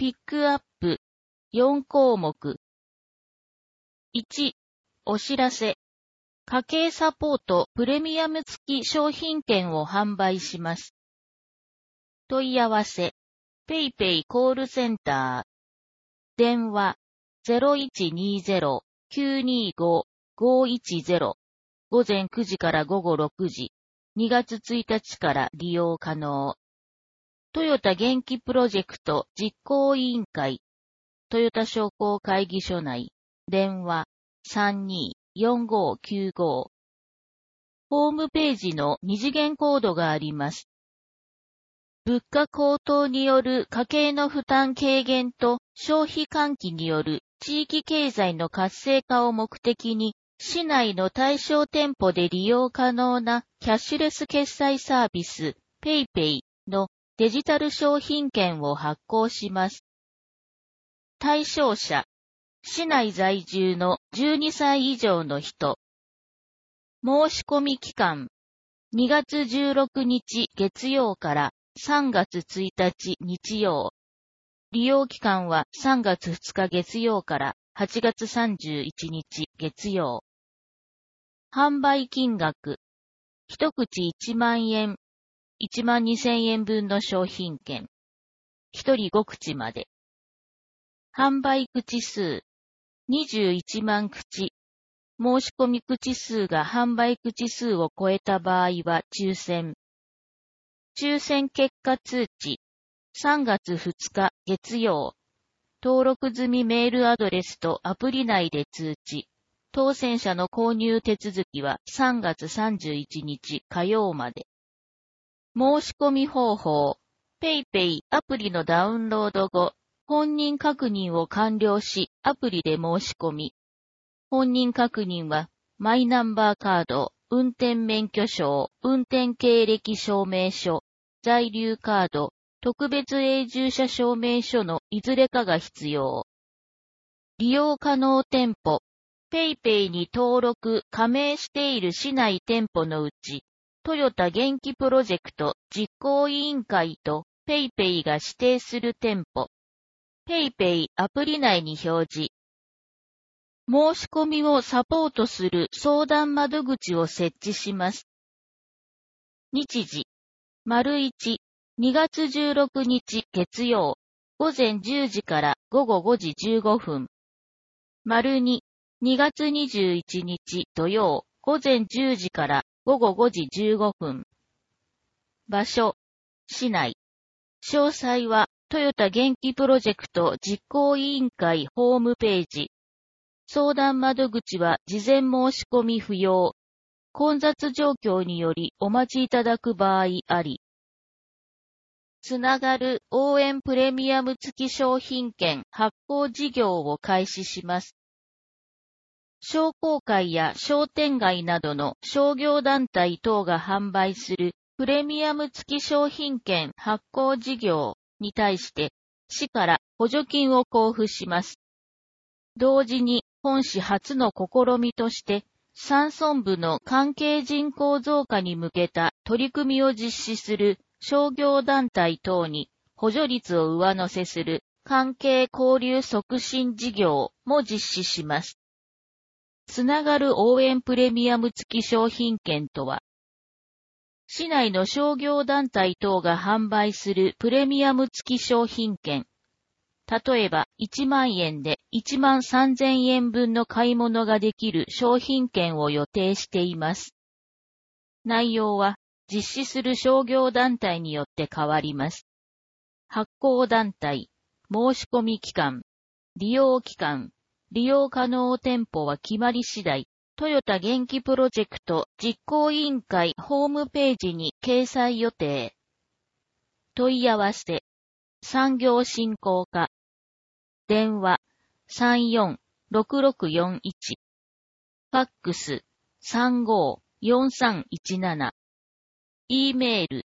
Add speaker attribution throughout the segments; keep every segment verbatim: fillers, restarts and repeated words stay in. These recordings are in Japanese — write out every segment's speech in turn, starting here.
Speaker 1: ピックアップよんこうもく。いち、お知らせ。家計サポートプレミアム付き商品券を販売します。問い合わせ。ペイペイコールセンター。電話 ゼロいちにゼロ きゅうにご ごいちゼロ。午前くじから午後ろくじ。にがつついたちから利用可能。トヨタ元気プロジェクト実行委員会。トヨタ商工会議所内。電話 さんにーよんごきゅうご。ホームページの二次元コードがあります。物価高騰による家計の負担軽減と消費喚起による地域経済の活性化を目的に、市内の対象店舗で利用可能なキャッシュレス決済サービス ペイペイ のデジタル商品券を発行します。対象者、市内在住のじゅうにさい以上の人。申し込み期間、にがつじゅうろくにち月曜からさんがつついたち日曜。利用期間はさんがつふつか月曜からはちがつさんじゅういちにち月曜。販売金額。一口いちまんえん。いちまんにせんえんぶんの商品券。一人ごくちまで。販売口数。にじゅういちまんくち。申し込み口数が販売口数を超えた場合は抽選。抽選結果通知。さんがつふつか月曜。登録済みメールアドレスとアプリ内で通知。当選者の購入手続きはさんがつさんじゅういちにち火曜まで。申し込み方法。ペイペイアプリのダウンロード後、本人確認を完了し、アプリで申し込み。本人確認は、マイナンバーカード、運転免許証、運転経歴証明書、在留カード、特別永住者証明書のいずれかが必要。利用可能店舗。ペイペイに登録、加盟している市内店舗のうち、トヨタ元気プロジェクト実行委員会とペイペイが指定する店舗。ペイペイアプリ内に表示。申し込みをサポートする相談窓口を設置します。日時。丸いち、にがつじゅうろくにち月曜、午前じゅうじから午後ごじじゅうごふん。丸に、にがつにじゅういちにち土曜、午前じゅうじから午後ごじじゅうごふん。場所、市内。詳細は、トヨタ元気プロジェクト実行委員会ホームページ。相談窓口は事前申し込み不要。混雑状況によりお待ちいただく場合あり。つながる応援プレミアム付き商品券発行事業を開始します。商工会や商店街などの商業団体等が販売するプレミアム付き商品券発行事業に対して市から補助金を交付します。同時に本市初の試みとして山村部の関係人口増加に向けた取り組みを実施する商業団体等に補助率を上乗せする関係交流促進事業も実施します。つながる応援プレミアム付き商品券とは、市内の商業団体等が販売するプレミアム付き商品券。例えばいちまんえんでいちまんさんぜんえんぶんの買い物ができる商品券を予定しています。内容は実施する商業団体によって変わります。発行団体、申し込み期間、利用期間、利用可能店舗は決まり次第、トヨタ元気プロジェクト実行委員会ホームページに掲載予定。問い合わせ、産業振興課。電話 さんよんろくろくよんいち。ファックス さんごよんさんいちなな。E メール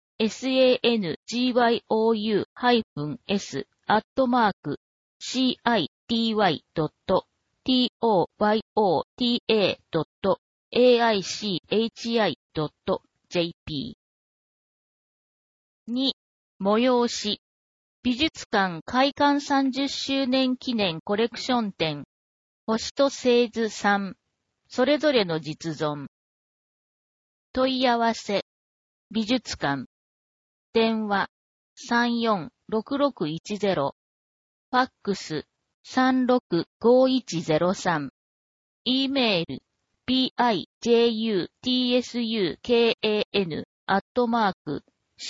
Speaker 1: sangyou-s アットマーク city.toyota.aichi.jp に、催し美術館開館さんじゅっしゅうねん記念コレクション展、星と星図さん、それぞれの実存。問い合わせ、美術館。電話、さんよんろくろくいちゼロ。ファックス、さんろくごいちゼロさん。E メール、bijutsukan アットマーク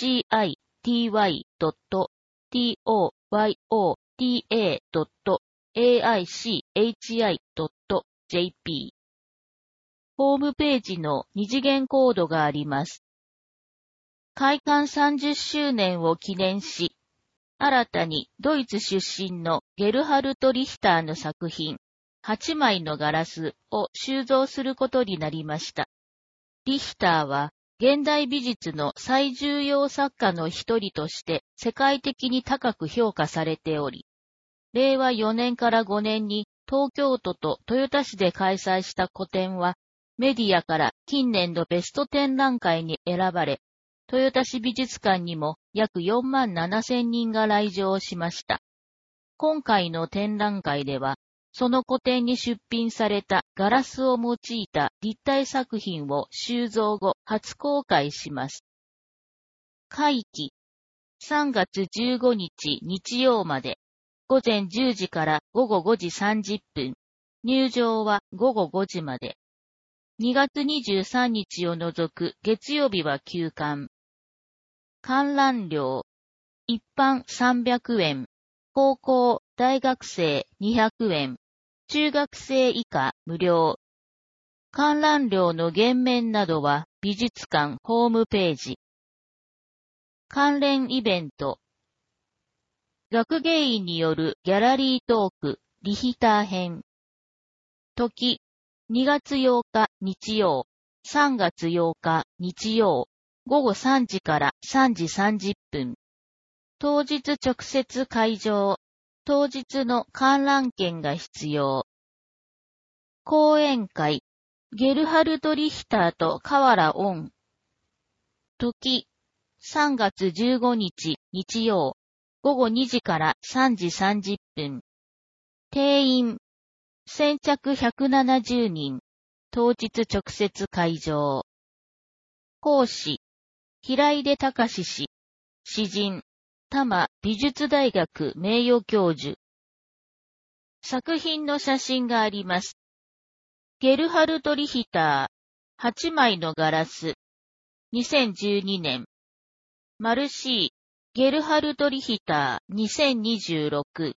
Speaker 1: city.toyota.aichi.jp ホームページの二次元コードがあります。開館さんじゅっしゅうねんを記念し、新たにドイツ出身のゲルハルト・リヒターの作品、はちまいのガラスを収蔵することになりました。リヒターは現代美術の最重要作家の一人として世界的に高く評価されており、れいわよねんからごねんに東京都と豊田市で開催した個展は、メディアから近年のベスト展覧会に選ばれ、豊田市美術館にも約よんまんななせんにんが来場しました。今回の展覧会では、その個展に出品されたガラスを用いた立体作品を収蔵後初公開します。会期、さんがつじゅうごにち日曜まで、ごぜんじゅうじからごごごじさんじゅっぷん、入場はごごごじまで。にがつにじゅうさんにちを除く月曜日は休館。観覧料、一般さんびゃくえん、高校、大学生にひゃくえん、中学生以下無料。観覧料の減免などは美術館ホームページ。関連イベント。学芸員によるギャラリートーク、リヒター編。時、にがつようか日曜、さんがつようか日曜、ごごさんじからさんじさんじゅっぷん。当日直接会場、当日の観覧券が必要。講演会、ゲルハルト・リヒターと河原恩。時、さんがつじゅうごにち日曜、ごごにじからさんじさんじゅっぷん。定員、先着ひゃくななじゅうにん。当日直接会場。講師、平出隆氏。詩人、多摩美術大学名誉教授。作品の写真があります。ゲルハルト・リヒター、はちまいのガラス。にせんじゅうにねん。マルシー、ゲルハルト・リヒターにせんにじゅうろく。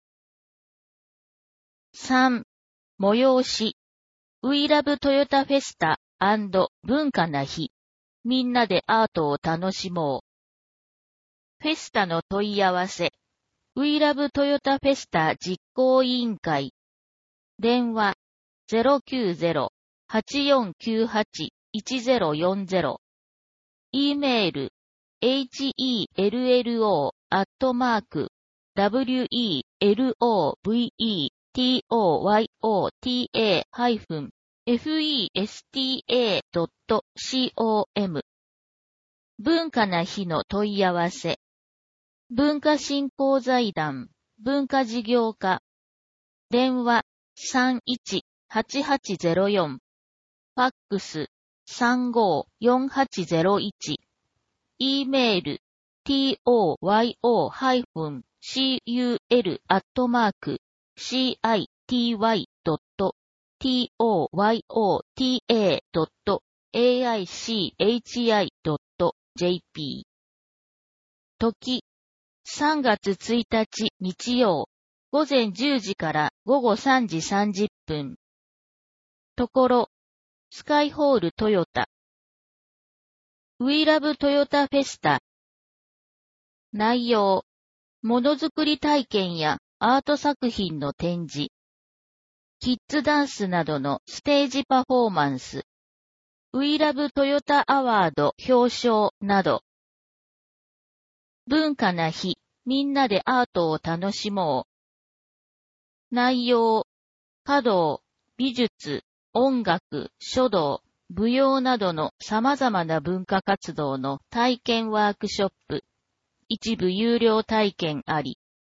Speaker 1: さん. 催し。We Love Toyota Festa& 文化な日。みんなでアートを楽しもう。フェスタの問い合わせ。We Love Toyota Festa 実行委員会。電話 ゼロきゅうゼロ はちよんきゅうはち いちゼロよんゼロ。E メール ヘルロ アットマーク ダブリューイーエルオーブイイートヨタ ハイフン フェスタ ドット コム 文化な日の問い合わせ。文化振興財団文化事業課。電話 さんいちはちはちゼロよん。ファックス さんごよんはちゼロいち。E メール トヨ ハイフン シーユーエル アットマーク シーアイティーワイ ドット トヨタ ドット エーアイシーエイチアイ ドット ジェーピー。時、さんがつついたち日曜、ごぜんじゅうじからごごさんじさんじゅっぷん。ところ、スカイホールトヨタ。We Love Toyota Festa。内容、ものづくり体験やアート作品の展示。キッズダンスなどのステージパフォーマンス。We Love Toyota アワード表彰など。文化な日、みんなでアートを楽しもう。内容、華道、美術、音楽、書道、舞踊などの様々な文化活動の体験ワークショップ。一部有料体験あり。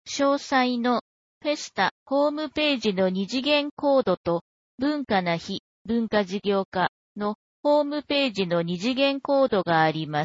Speaker 1: 詳細のフェスタホームページの二次元コードと文化な日文化事業課のホームページの二次元コードがあります。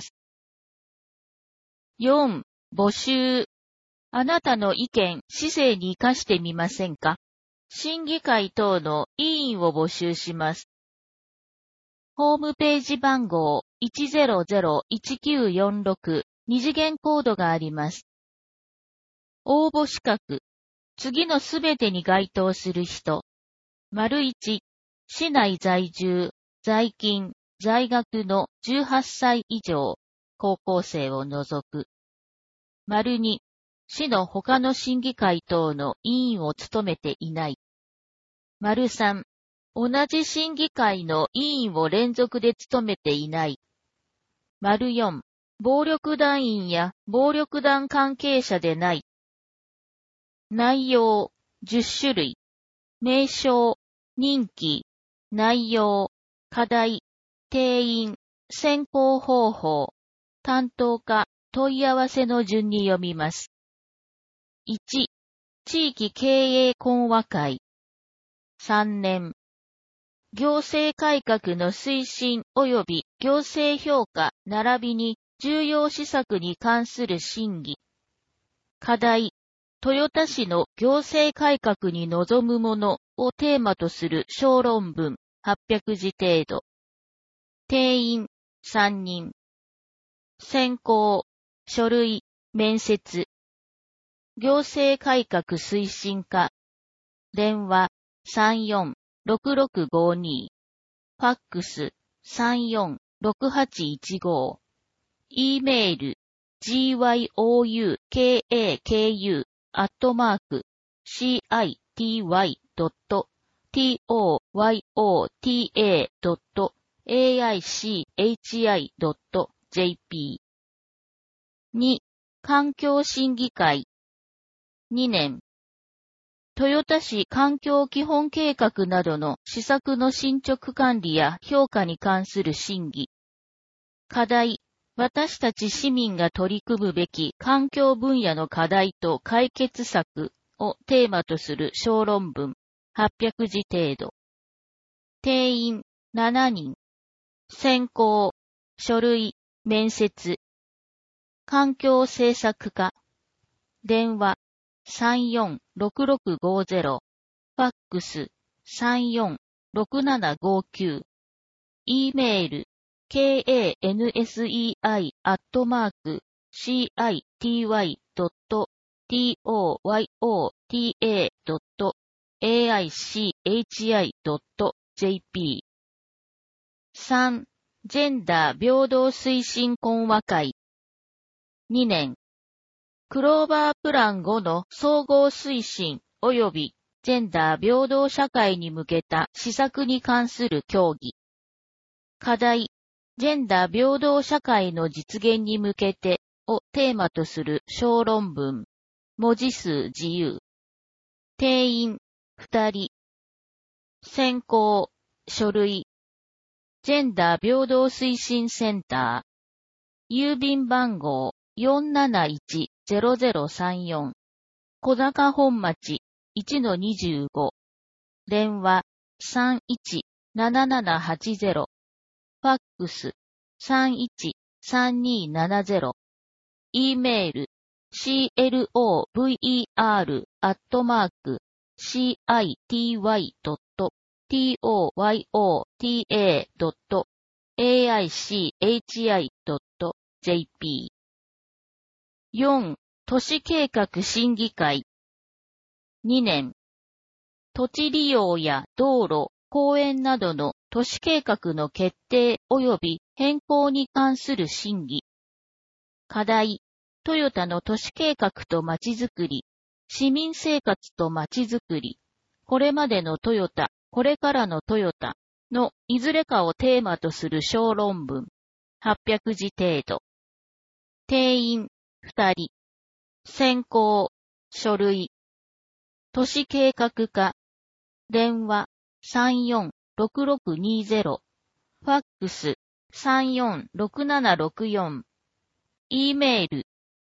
Speaker 1: よん. 募集。あなたの意見、市政に活かしてみませんか？審議会等の委員を募集します。ホームページ番号 いちゼロゼロいちきゅうよんろく 二次元コードがあります。応募資格。次のすべてに該当する人。丸いち、市内在住、在勤、在学のじゅうはっさい以上、高校生を除く。丸に、市の他の審議会等の委員を務めていない。丸さん、同じ審議会の委員を連続で務めていない。丸よん、暴力団員や暴力団関係者でない。内容、じゅっしゅるい。名称、任期、内容、課題、定員、選考方法、担当課、問い合わせの順に読みます。いち、地域経営懇話会。さんねん、行政改革の推進及び行政評価並びに重要施策に関する審議。課題、豊田市の行政改革に臨むものをテーマとする小論文はっぴゃくじ程度。定員さんにん。選考、書類、面接。行政改革推進課。電話さんよんろくろくごに。ファックスさんよんろくはちいちご。E メール ジーワイオーユーケーエーケーユー アットマーク シーアイティーワイ ドット トヨタ ドット エーアイシーエイチアイ ドット ジェーピー。に. 環境審議会。にねん。豊田市環境基本計画などの施策の進捗管理や評価に関する審議。課題、私たち市民が取り組むべき環境分野の課題と解決策をテーマとする小論文はっぴゃくじ程度。定員しちにん。選考、書類、面接。環境政策課。電話さんよんろくろくごゼロ。ファックスさんよんろくななごきゅう。E メール ケーエーエヌエスイーアイ アットマーク シーアイティーワイ ドット トヨタ ドット エーアイシーエイチアイ ドット ジェーピー。さん. ジェンダー平等推進懇話会。にねん。クローバープランごの総合推進及びジェンダー平等社会に向けた施策に関する協議。課題、ジェンダー平等社会の実現に向けてをテーマとする小論文。文字数自由。定員ふたり。選考、書類。ジェンダー平等推進センター。郵便番号 よんなないちゼロゼロさんよん。小坂本町 いちのにじゅうご。電話さんいちななななはちゼロ。ファックスさんいちさんにななゼロ。E メール シーエルオーブイイーアール アットマーク シーアイティーワイ ドット トヨタ ドット エーアイシーエイチアイ ドット ジェーピー。よん. 都市計画審議会。にねん。土地利用や道路、公園などの都市計画の決定及び変更に関する審議。課題、トヨタの都市計画とまちづくり、市民生活とまちづくり、これまでのトヨタ、これからのトヨタのいずれかをテーマとする小論文、はっぴゃくじ程度。定員ふたり。選考、書類。都市計画課。電話さんよんろくろくにゼロ。ファックスさんよんろくななろくよん。E メール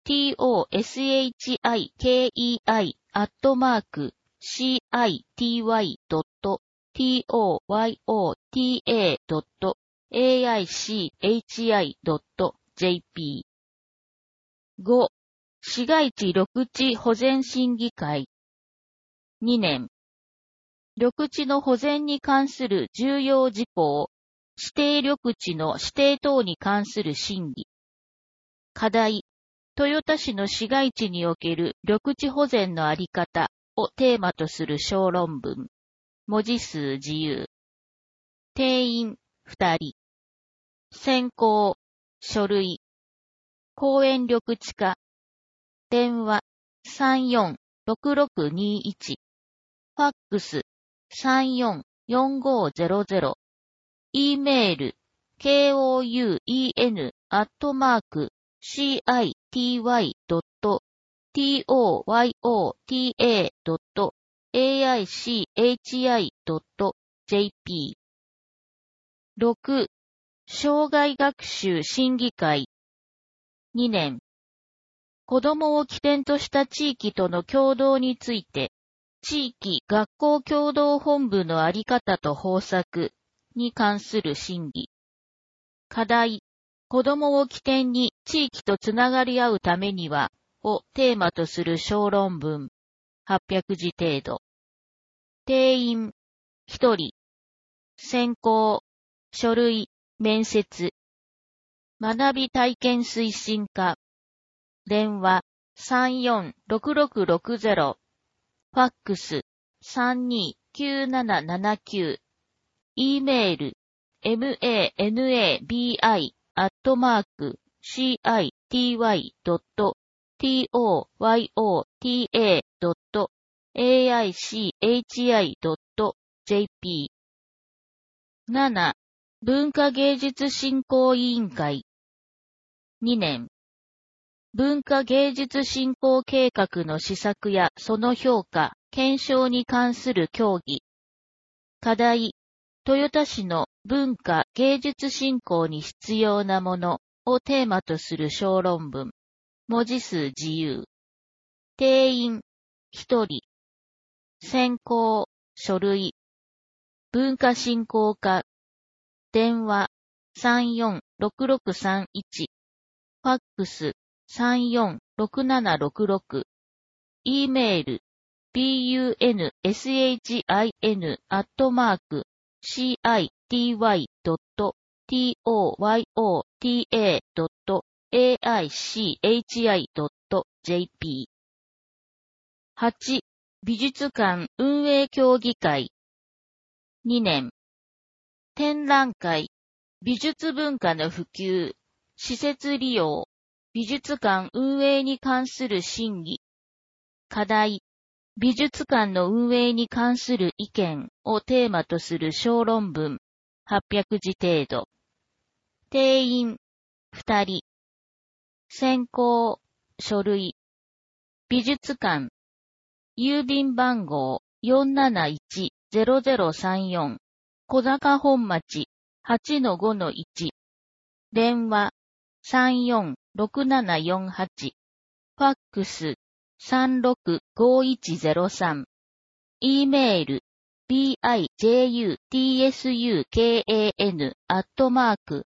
Speaker 1: toshikei アットマーク city.toyota.aichi.jp。ご. 市街地緑地保全審議会。にねん。緑地の保全に関する重要事項、指定緑地の指定等に関する審議。課題、豊田市の市街地における緑地保全のあり方をテーマとする小論文。文字数自由。定員ふたり。選考、書類。公園緑地課。電話さんよんろくろくにいち。ファックスさんよんよんごゼロゼロ。E メール kouen アットマーク city.toyota.aichi.jp。ろく. 障害学習審議会。にねん。子どもを起点とした地域との協働について、地域学校協同本部のあり方と方策に関する審議。課題、子どもを起点に地域とつながり合うためには、をテーマとする小論文。はっぴゃくじ程度。定員、ひとり。選考、書類、面接。学び体験推進課。電話さんよんろくろくろくゼロ。ファックスさんにきゅうななななきゅう。E メール manabi アットマーク city.toyota.aichi.jp。なな. 文化芸術振興委員会。にねん。文化芸術振興計画の施策やその評価、検証に関する協議。課題、豊田市の文化芸術振興に必要なものをテーマとする小論文。文字数自由。定員、ひとり。選考、書類。文化振興課。電話さんよんろくろくさんいち。ファックスさんよんろくななろくろく。E メール bunshin アットマーク city.toyota.aichi.jp。はち. 美術館運営協議会。にねん。展覧会、美術文化の普及、施設利用、美術館運営に関する審議。課題、美術館の運営に関する意見をテーマとする小論文。はっぴゃくじ程度。定員、ふたり。選考、書類。美術館。郵便番号 よんなないちゼロゼロさんよん。小坂本町 はちのごのいち。電話さんよんろくななよんはち。ファックスさんろくごいちゼロさん。E メール bijutsukan アットマーク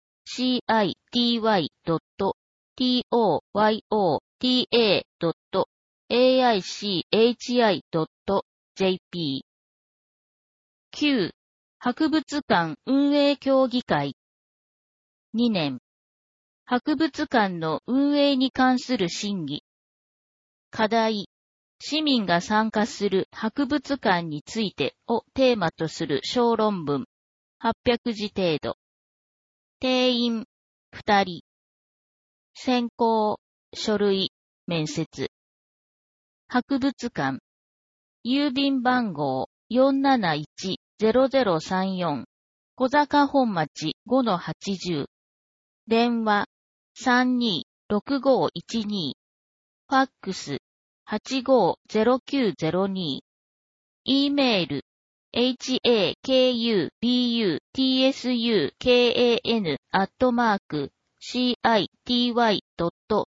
Speaker 1: city.toyota.aichi.jp。きゅう. 博物館運営協議会。にねん。博物館の運営に関する審議。課題、市民が参加する博物館についてをテーマとする小論文。はっぴゃくじ程度。定員、ふたり。選考、書類、面接。博物館。郵便番号 よんなないちゼロゼロさんよん。小坂本町 ごのはちじゅう。電話さんにろくごいちに。ファックスはちごゼロきゅうゼロに。E メール hakubutsukan アットマーク city.toyota.aichi.jp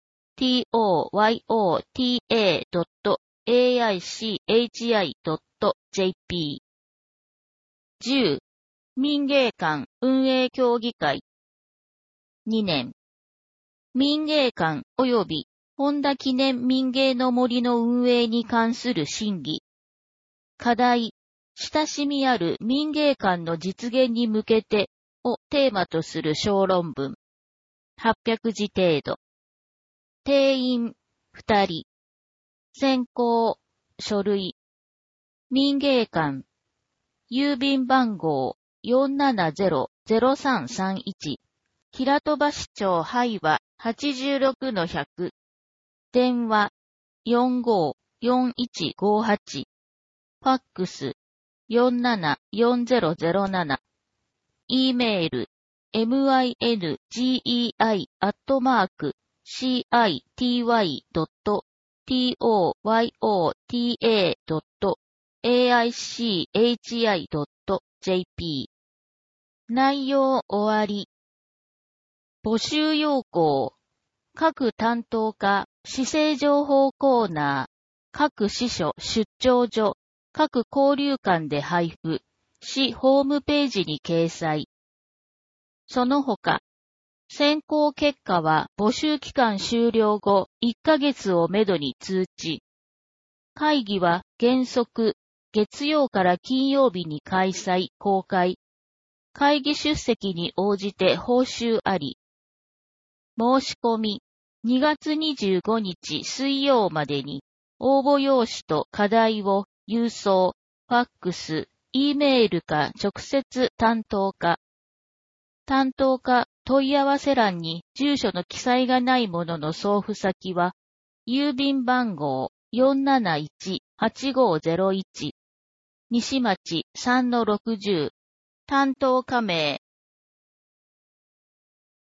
Speaker 1: トヨタ ドット エーアイシーエイチアイ ドット ジェーピー。じゅう、民芸館運営協議会。にねん、民芸館及び本田記念民芸の森の運営に関する審議。課題、親しみある民芸館の実現に向けてをテーマとする小論文。はっぴゃくじ程度。定員ふたり。選考、書類。民芸館。郵便番号 よんななゼロゼロさんさんいち。平戸橋町灰和 はちじゅうろくのひゃく。電話 よんごーよんいちごはち。ファックス よんななよんゼロゼロなな。E メール ミンゲイ アットマーク シーアイティーワイ ドット トヨタ ドット エーアイシーエイチアイ ドット ジェーピー。内容終わり。募集要項。各担当課、市政情報コーナー、各支所出張所、各交流館で配布、市ホームページに掲載。その他、選考結果は募集期間終了後いっかげつをめどに通知。会議は原則、月曜から金曜日に開催、公開。会議出席に応じて報酬あり。申し込み、にがつにじゅうごにち水曜までに、応募用紙と課題を郵送、ファックス、E メールか直接担当課。担当課問い合わせ欄に住所の記載がないものの送付先は、郵便番号 よんなないちはちごゼロいち、西町 さんのろくぜろ、担当課名